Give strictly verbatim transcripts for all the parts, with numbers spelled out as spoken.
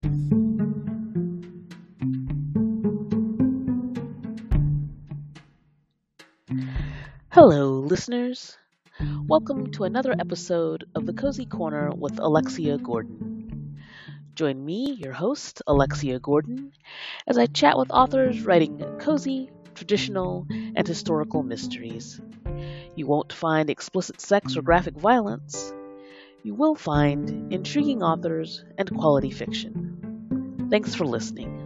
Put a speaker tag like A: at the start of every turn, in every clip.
A: Hello, listeners. Welcome to another episode of the Cozy Corner with Alexia Gordon. Join me, your host, Alexia Gordon, as I chat with authors writing cozy, traditional, and historical mysteries. You won't find explicit sex or graphic violence. You will find intriguing authors and quality fiction. Thanks for listening.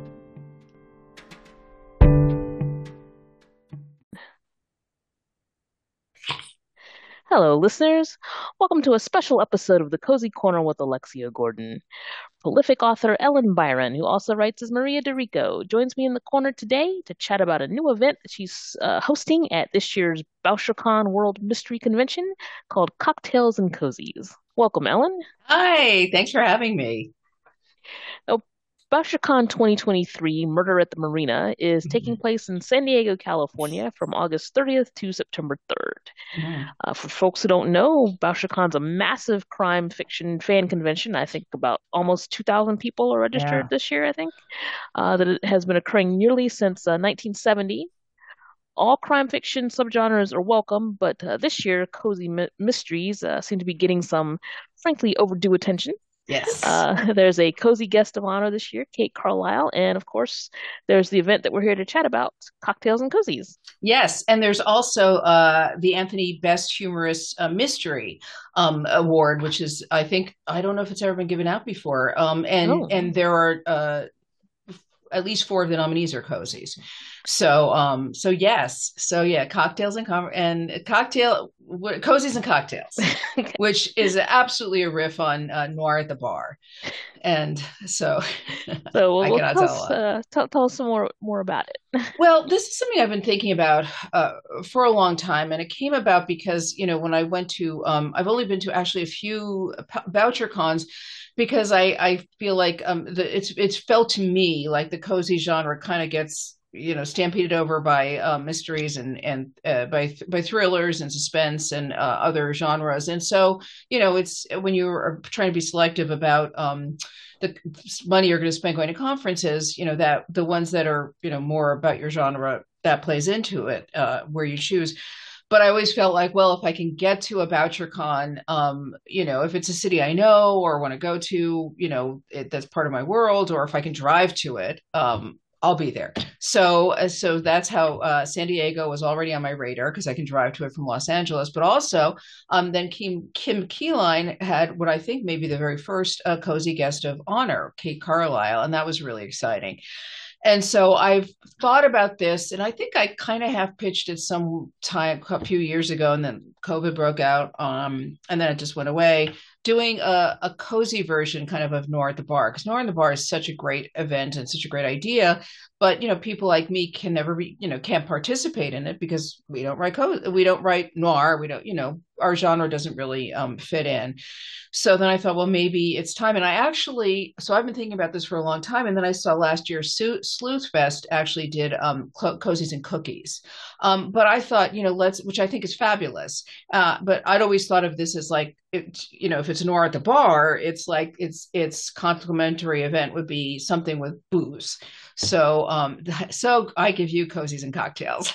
A: Hello, listeners. Welcome to a special episode of the Cozy Corner with Alexia Gordon. Prolific author Ellen Byron, who also writes as Maria DeRico, joins me in the corner today to chat about a new event that she's uh, hosting at this year's BoucherCon World Mystery Convention called Cocktails and Cozies. Welcome, Ellen.
B: Hi, thanks for having me.
A: Now, BoucherCon twenty twenty-three, Murder at the Marina, is taking place in San Diego, California from August thirtieth to September third.
B: Mm-hmm.
A: Uh, for folks who don't know, BoucherCon's a massive crime fiction fan convention. I think about almost two thousand people are registered
B: Yeah.
A: this year, I think. Uh, that it has been occurring nearly since uh, nineteen seventy. All crime fiction subgenres are welcome, but uh, this year, cozy my- mysteries uh, seem to be getting some, frankly, overdue attention.
B: Yes.
A: Uh, there's a cozy guest of honor this year, Kate Carlisle, and of course, there's the event that we're here to chat about, Cocktails and Cozies.
B: Yes, and there's also uh, the Anthony Best Humorous uh, Mystery um, Award, which is, I think, I don't know if it's ever been given out before. Um, and
A: Oh.
B: and there are uh, at least four of the nominees are cozies. So um, so yes, so yeah, cocktails and com- and cocktail what, cozies and cocktails,
A: Okay.
B: which is absolutely a riff on uh, Noir at the Bar. And so,
A: So
B: I
A: well,
B: cannot
A: tell
B: tell a
A: us,
B: lot.
A: uh, tell, tell us some more more about it.
B: Well, this is something I've been thinking about uh, for a long time, and it came about because you know when I went to, um, I've only been to actually a few p- voucher cons because I I feel like um, the, it's it's felt to me like the cozy genre kind of gets you know stampeded over by uh, mysteries and and uh, by by thrillers and suspense and uh, other genres, and so you know it's when you are trying to be selective about. Um, the money you're going to spend going to conferences, you know, that the ones that are, you know, more about your genre that plays into it, uh, where you choose. But I always felt like, well, if I can get to a BoucherCon, um, you know, if it's a city I know or want to go to, you know, it, that's part of my world, or if I can drive to it, um, I'll be there. So, uh, so that's how uh, San Diego was already on my radar because I can drive to it from Los Angeles. But also, um, then Kim Kim Keyline had what I think maybe the very first uh, cozy guest of honor, Kate Carlisle, and that was really exciting. And so I've thought about this, and I think I kind of have pitched it some time a few years ago, and then COVID broke out, um, and then it just went away. Doing a, a cozy version, kind of of Noir at the Bar, because Noir at the Bar is such a great event and such a great idea, but you know, people like me can never be, you know, can't participate in it because we don't write co- we don't write noir, we don't, you know, our genre doesn't really um, fit in. So then I thought, well, maybe it's time. And I actually, so I've been thinking about this for a long time. And then I saw last year, Su- Sleuth Fest actually did um, co- cozies and cookies. Um, but I thought, you know, let's, which I think is fabulous. Uh, but I'd always thought of this as like, it, you know, if it's Noir at the Bar, it's like it's it's complimentary event would be something with booze. So um, so I give you cozies and cocktails.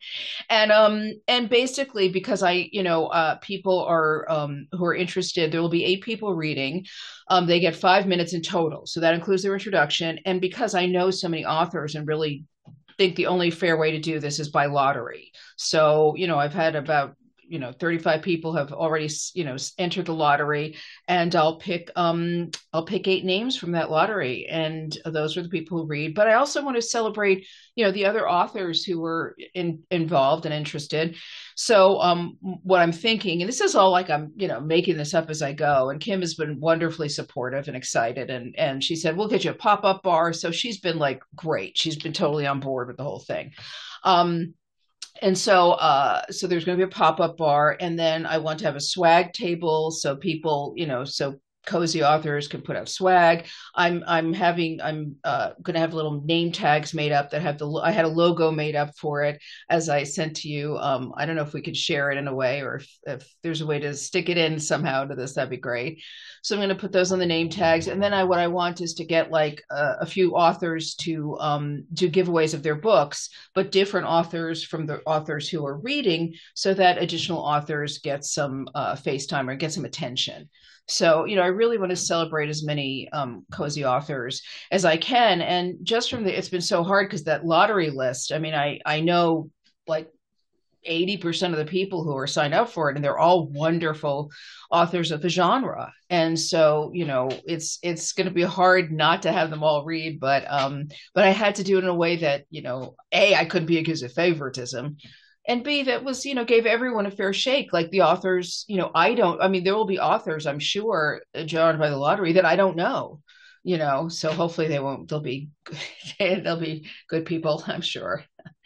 B: and um and basically because I you know uh people are um who are interested, there will be eight people reading. Um they get five minutes in total, so that includes their introduction. And because I know so many authors and really think the only fair way to do this is by lottery, so you know I've had about you know thirty-five people have already you know entered the lottery, and I'll pick um I'll pick eight names from that lottery, and those are the people who read. But I also want to celebrate you know the other authors who were in, involved and interested. So um what I'm thinking, and this is all like I'm you know making this up as I go, and Kim has been wonderfully supportive and excited, and and she said we'll get you a pop-up bar, so she's been like great, she's been totally on board with the whole thing. um and so uh so there's going to be a pop-up bar, and then I want to have a swag table, so people you know so cozy authors can put out swag. I'm I'm having I'm uh, going to have little name tags made up that have the I had a logo made up for it as I sent to you. Um, I don't know if we could share it in a way, or if, if there's a way to stick it in somehow to this, that'd be great. So I'm going to put those on the name tags, and then I what I want is to get like a, a few authors to um, do giveaways of their books, but different authors from the authors who are reading, so that additional authors get some uh, face time or get some attention. So, you know, I really want to celebrate as many um, cozy authors as I can. And just from the, it's been so hard because that lottery list, I mean, I, I know like eighty percent of the people who are signed up for it, and they're all wonderful authors of the genre. And so, you know, it's, it's going to be hard not to have them all read, but, um, but I had to do it in a way that, you know, A, I couldn't be accused of favoritism, and B, that was, you know, gave everyone a fair shake. Like the authors, you know, I don't, I mean, there will be authors, I'm sure, drawn by the lottery that I don't know, you know, so hopefully they won't, they'll be, they'll be good people, I'm sure.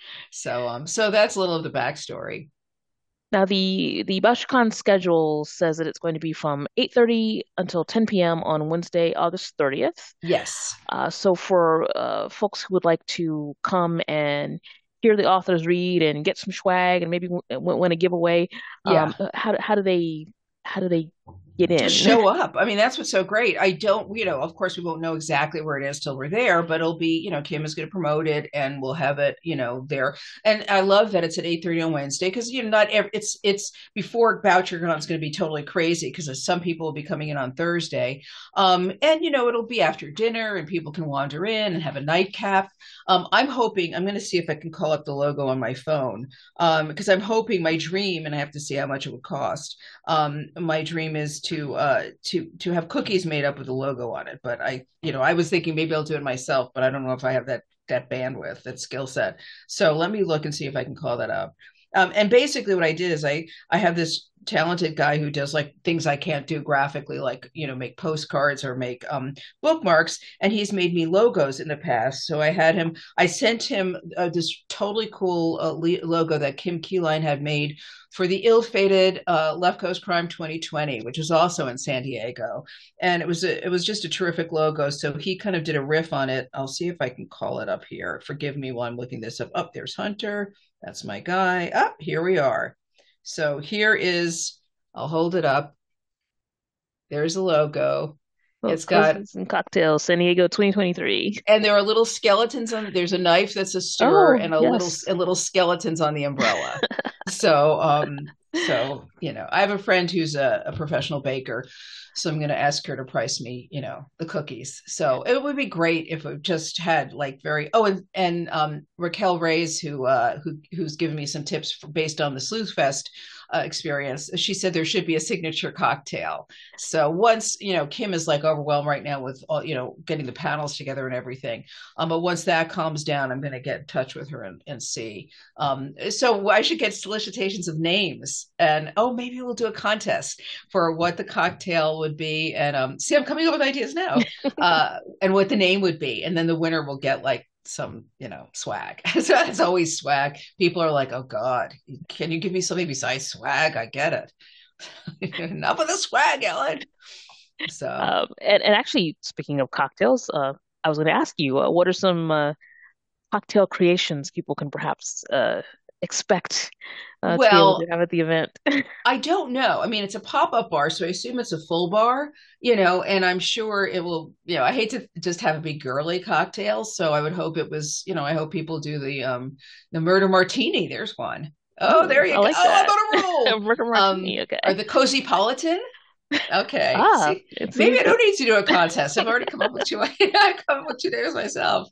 B: So, um, so that's a little of the backstory.
A: Now the the BoucherCon schedule says that it's going to be from eight thirty until ten p m on Wednesday, August thirtieth.
B: Yes.
A: Uh, so for uh, folks who would like to come and hear the authors read and get some swag and maybe w win a giveaway, um,
B: Yeah.
A: how how do they how do they get
B: Just
A: in?
B: show up. I mean, that's what's so great. I don't, you know, of course, we won't know exactly where it is till we're there, but it'll be, you know, Kim is going to promote it and we'll have it, you know, there. And I love that it's at eight thirty on Wednesday because, you know, not every, it's, it's before BoucherCon is going to be totally crazy because some people will be coming in on Thursday. Um, and, you know, it'll be after dinner and people can wander in and have a nightcap. Um, I'm hoping, I'm going to see if I can call up the logo on my phone um, because I'm hoping my dream, and I have to see how much it would cost. Um, my dream is to uh, to to have cookies made up with a logo on it. But I, you know, I was thinking maybe I'll do it myself, but I don't know if I have that that bandwidth, that skill set. So let me look and see if I can call that up. Um, and basically, what I did is I I have this talented guy who does like things I can't do graphically, like you know, make postcards or make um, bookmarks, and he's made me logos in the past. So I had him. I sent him uh, this totally cool uh, logo that Kim Keyline had made for the ill-fated uh, Left Coast Crime twenty twenty, which is also in San Diego, and it was a, it was just a terrific logo. So he kind of did a riff on it. I'll see if I can call it up here. Forgive me while I'm looking this up. Up oh, there's Hunter. That's my guy. Up oh, here we are. So here is. I'll hold it up. There's a logo.
A: Well,
B: It's got
A: and cocktails, San Diego twenty twenty-three,
B: and there are little skeletons on. There's a knife that's a stir,
A: oh
B: and a
A: yes,
B: little a little skeletons on the umbrella. So, um, so you know, I have a friend who's a, a professional baker, so I'm going to ask her to price me, you know, the cookies. So it would be great if it just had like very. Oh, and and um, Raquel Reyes, who uh, who who's given me some tips for, based on the Sleuth Fest uh, experience. She said there should be a signature cocktail. So once you know, Kim is like overwhelmed right now with all you know, getting the panels together and everything. Um, but once that calms down, I'm going to get in touch with her and, and see. Um, so I should get solicitations of names, and oh, maybe we'll do a contest for what the cocktail would be. And um, see, I'm coming up with ideas now, uh, and what the name would be, and then the winner will get like some, you know, swag. So it's always swag. People are like, oh God, can you give me something besides swag? I get it. Enough of the swag, Ellen. So,
A: um, and and actually, speaking of cocktails, uh, I was going to ask you, uh, what are some uh, cocktail creations people can perhaps uh, expect uh, to be able to
B: well,
A: have at the event?
B: I don't know. I mean, it's a pop-up bar, so I assume it's a full bar, you know, and I'm sure it will, you know, I hate to just have it be girly cocktails, so I would hope it was, you know, I hope people do the um the murder martini. There's one. Oh,
A: Ooh,
B: there you
A: I
B: go.
A: like
B: Oh, I'm
A: that.
B: on a roll.
A: Murder
B: Um,
A: martini,
B: or
A: okay.
B: the cozy politan. Okay.
A: Ah,
B: See,
A: it's
B: maybe I
A: easy.
B: don't need to do a contest. I've already come up with two. I come up with two names myself.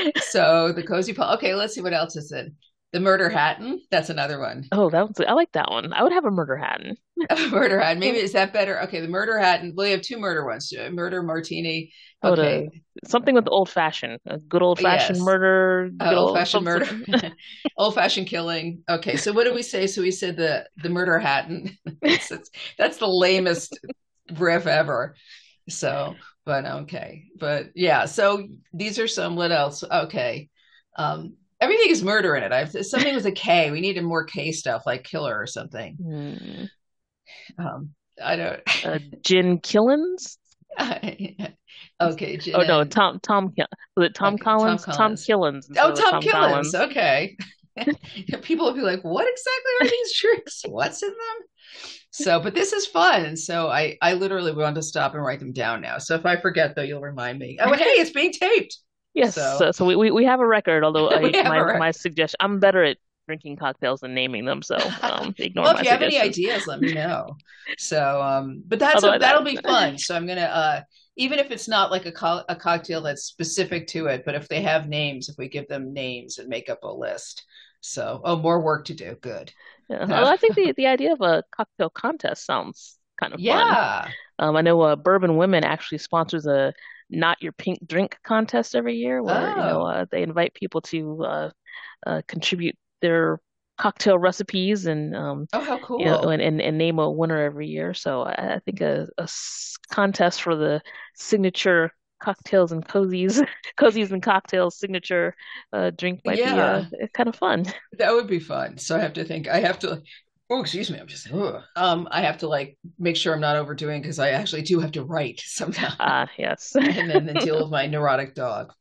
B: So the cozy pol. Okay, let's see what else is in. The murder hatton. That's another one.
A: Oh, that was, I like that one. I would have a murder hat.
B: Murder hat. Maybe is that better? Okay, the murder hat, and we have two murder ones. Uh, Murder martini.
A: Oh, the
B: Okay.
A: something with the old fashioned, a good old fashioned
B: Yes.
A: murder,
B: Uh,
A: good
B: old
A: old
B: fashioned
A: some,
B: murder.
A: some.
B: Old fashioned killing. Okay, so what did we say? So we said the the murder hat, and that's, that's that's the lamest riff ever. So, but okay, but yeah. So these are some. What else? Okay. Um, everything is murder in it. I've something with a K. We needed more K stuff, like killer or something.
A: Hmm.
B: Um, I don't.
A: Uh, Gin Killins?
B: Okay,
A: Oh no,
B: and
A: Tom Tom was it Tom
B: okay, Tom
A: Collins? Tom
B: Collins.
A: Killens
B: Oh,
A: instead of
B: Tom
A: Tom
B: Killens.
A: Collins.
B: Okay. People will be like, "What exactly are these drinks? What's in them?" So, but this is fun. So I, I literally want to stop and write them down now. So if I forget, though, you'll remind me. Oh, hey, it's being taped.
A: Yes,
B: So
A: so, so we, we we have a record. Although
B: we
A: I
B: have a
A: my
B: record.
A: my suggestion, I'm better at drinking cocktails than naming them, so um, ignore
B: Well, if
A: my
B: you have any
A: suggestions.
B: ideas, let me know. So, um, but that's
A: Although
B: a,
A: I,
B: that'll be
A: I
B: fun. So I'm gonna, uh, even if it's not like a co- a cocktail that's specific to it, but if they have names, if we give them names and make up a list. So, oh, more work to do. Good.
A: yeah, although I think the the idea of a cocktail contest sounds kind of fun.
B: Yeah.
A: Um, I know uh, Bourbon Women actually sponsors a Not Your Pink Drink contest every year, where you know
B: Oh.
A: uh, they invite people to uh, uh, contribute their cocktail recipes and um,
B: Oh, how
A: you know
B: cool.
A: and, and, and name a winner every year. So I, I think a, a s- contest for the signature cocktails and cozies, cozies and cocktails signature uh, drink might be uh,
B: Yeah.
A: kind of fun.
B: That would be fun. So I have to think. I have to. Oh, excuse me. I'm just. Ugh. Um, I have to like make sure I'm not overdoing because I actually do have to write sometimes,
A: Ah, yes.
B: and then, then deal with my neurotic dog.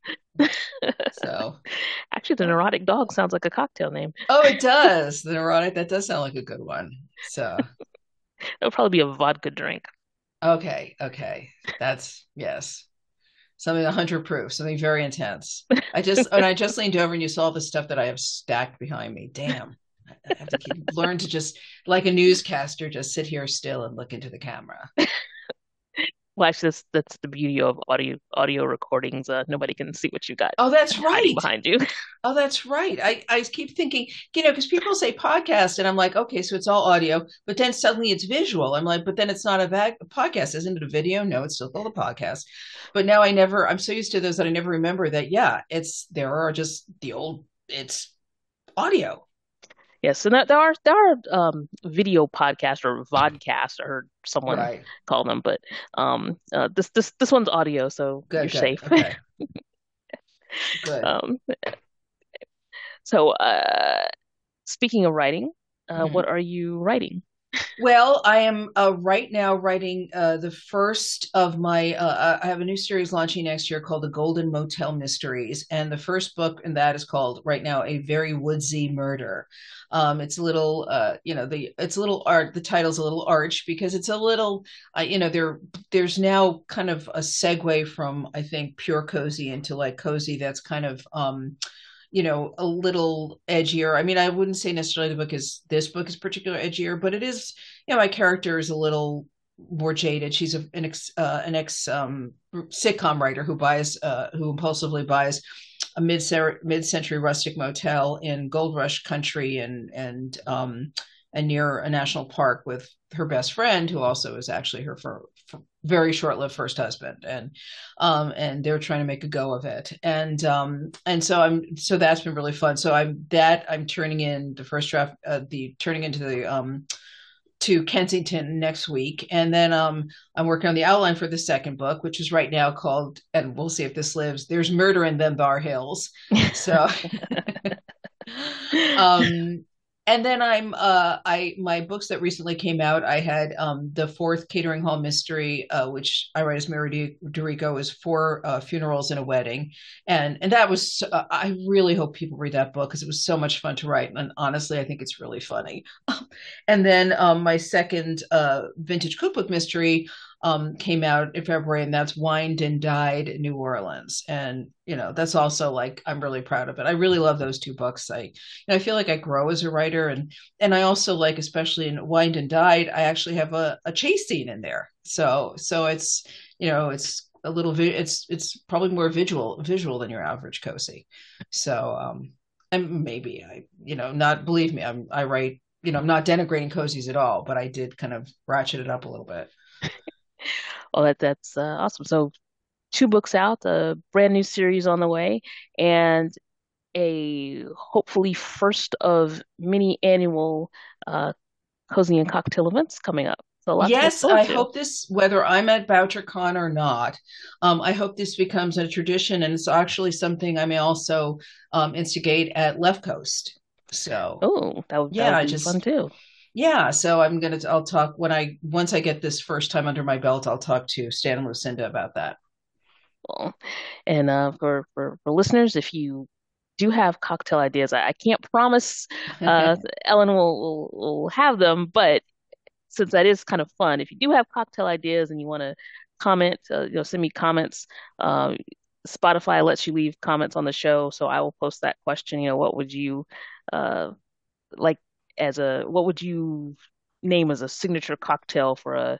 B: So,
A: Actually, the
B: uh,
A: neurotic dog sounds like a cocktail name.
B: oh, it does. The neurotic. That does sound like a good one. So,
A: It'll probably be a vodka drink.
B: okay, okay, that's yes, something a hundred proof, something very intense. I just and I just leaned over and you saw the stuff that I have stacked behind me. Damn. I have to keep learn to just like a newscaster, just sit here still and look into the camera.
A: Well, actually, that's that's the beauty of audio audio recordings. Uh, nobody can see what you got
B: Oh, that's
A: hiding
B: right.
A: behind you.
B: Oh, that's right. I, I keep thinking, you know, because people say podcast, and I'm like, okay, so it's all audio, but then suddenly it's visual. I'm like, but then it's not a, va- a podcast, isn't it a video? No, it's still called a podcast. But now I never, I'm so used to those that I never remember that, yeah, it's, there are just the old, it's audio.
A: Yes, and that, there are there are um, video podcasts or vodcasts, I heard someone
B: Right.
A: call them, but um, uh, this this this one's audio, so you're
B: Good, good.
A: safe.
B: Okay. Good.
A: Um, so, uh, speaking of writing, uh, what
B: Mhm.
A: are you writing?
B: Well, I am uh, right now writing uh, the first of my. Uh, I have a new series launching next year called The Golden Motel Mysteries, and the first book in that is called right now A Very Woodsy Murder. Um, it's a little, uh, you know, the it's a little art. The title's a little arch because it's a little, uh, you know, there there's now kind of a segue from I think pure cozy into like cozy that's kind of. Um, you know, a little edgier. I mean, I wouldn't say necessarily the book is this book is particularly edgier, but it is, you know, my character is a little more jaded. She's a, an ex uh, an ex um, sitcom writer who buys uh, who impulsively buys a mid mid century rustic motel in Gold Rush country and and um, and near a national park with her best friend, who also is actually her for, for very short-lived first husband, and um, and they're trying to make a go of it, and um, and so I'm so that's been really fun. So I'm that I'm turning in the first draft, uh, the turning into the um, to Kensington next week, and then um, I'm working on the outline for the second book, which is right now called, and we'll see if this lives. There's Murder in Them Bar Hills, so um, and then I'm uh I my books that recently came out, I had um the fourth catering hall mystery, uh which I write as Mary Dorico, is four uh, funerals and a wedding, and and that was uh, I really hope people read that book because it was so much fun to write, and honestly I think it's really funny. And then um my second uh vintage cookbook mystery um, came out in February, and that's Wined and Died New Orleans. And, you know, that's also like, I'm really proud of it. I really love those two books. I, you know, I feel like I grow as a writer. And, and I also like, especially in Wined and Died, I actually have a, a chase scene in there. So, so it's, you know, it's a little, vi- it's, it's probably more visual, visual than your average cozy. So, um, and maybe I, you know, not, believe me, I'm, I write, you know, I'm not denigrating cozies at all, but I did kind of ratchet it up a little bit.
A: Oh, that that's uh, awesome. So two books out, a brand new series on the way, and a hopefully first of many annual uh, cozy and cocktail events coming up. So a lot to look
B: Yes,
A: forward
B: I
A: to.
B: hope this, whether I'm at BoucherCon or not, um, I hope this becomes a tradition, and it's actually something I may also um, instigate at Left Coast. So,
A: Oh, that would that
B: yeah,
A: would
B: I
A: be fun
B: just,
A: too.
B: Yeah, so I'm gonna I'll talk when I once I get this first time under my belt, I'll talk to Stan and Lucinda about that.
A: Well, and uh, for, for for listeners, if you do have cocktail ideas, I, I can't promise uh, Ellen will, will will have them, but since that is kind of fun, if you do have cocktail ideas and you want to comment, uh, you know, send me comments. Um, Spotify lets you leave comments on the show, so I will post that question. You know, what would you uh, like as a what would you name as a signature cocktail for a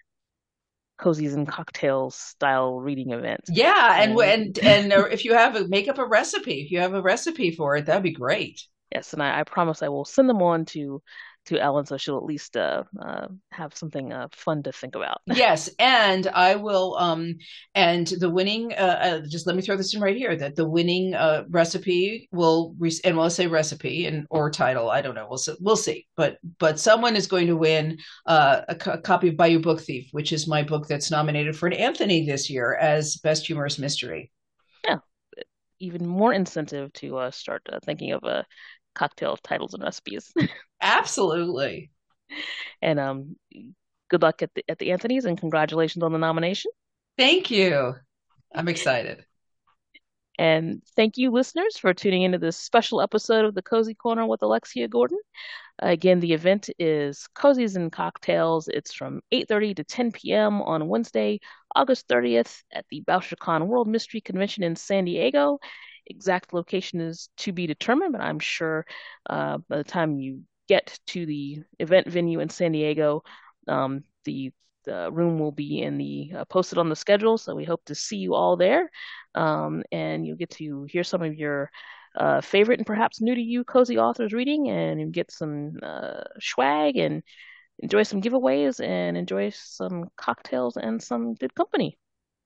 A: cozies and cocktails style reading event?
B: Yeah, and
A: And
B: and and uh, if you have a make up a recipe, if you have a recipe for it, that'd be great.
A: yes, and I, I promise I will send them on to to Ellen so she'll at least uh, uh, have something uh, fun to think about.
B: Yes, and I will. Um, and the winning. Uh, uh, just let me throw this in right here. That the winning uh, recipe will, re- and we'll say recipe and or title. I don't know. We'll see. We'll see. But but someone is going to win uh, a, co- a copy of Bayou Book Thief, which is my book that's nominated for an Anthony this year as best humorous mystery.
A: Yeah, even more incentive to uh, start uh, thinking of uh, cocktail titles and recipes.
B: Absolutely.
A: And um, good luck at the at the Anthony's and congratulations on the nomination.
B: Thank you. I'm excited.
A: And thank you, listeners, for tuning into this special episode of the Cozy Corner with Alexia Gordon. Again, the event is Cozies and Cocktails. It's from eight thirty to ten p m on Wednesday, August thirtieth at the BoucherCon World Mystery Convention in San Diego. Exact location is to be determined, but I'm sure uh, by the time you get to the event venue in San Diego, um, the the room will be in the uh, posted on the schedule. So we hope to see you all there, um, and you'll get to hear some of your uh, favorite and perhaps new to you cozy authors reading and get some uh, swag and enjoy some giveaways and enjoy some cocktails and some good company.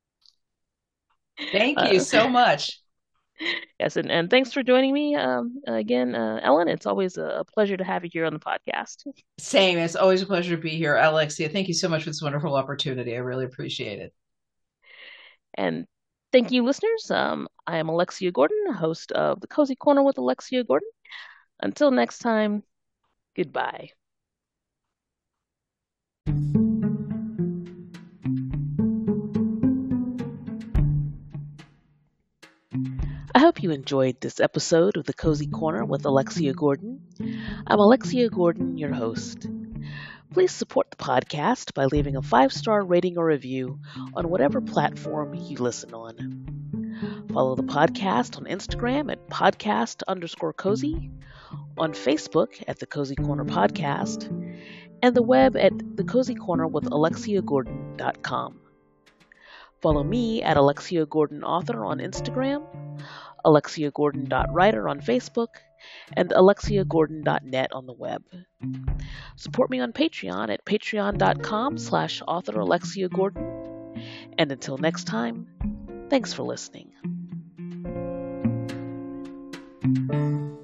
B: Thank you
A: Uh,
B: so much.
A: yes, and, and thanks for joining me um, again, uh, Ellen. It's always a pleasure to have you here on the podcast.
B: Same. It's always a pleasure to be here, Alexia. Thank you so much for this wonderful opportunity. I really appreciate it.
A: And thank you, listeners. Um, I am Alexia Gordon, host of the Cozy Corner with Alexia Gordon. Until next time, goodbye. I hope you enjoyed this episode of the Cozy Corner with Alexia Gordon. I'm Alexia Gordon, your host. Please support the podcast by leaving a five-star rating or review on whatever platform you listen on. Follow the podcast on Instagram at podcast underscore cozy, on Facebook at the Cozy Corner Podcast, and the web at the Cozy Corner with alexia gordon dot com. Follow me at Alexia Gordon Author on Instagram, alexia gordon dot writer on Facebook, and alexia gordon dot net on the web. Support me on Patreon at patreon dot com slash author Alexia Gordon. And until next time, thanks for listening.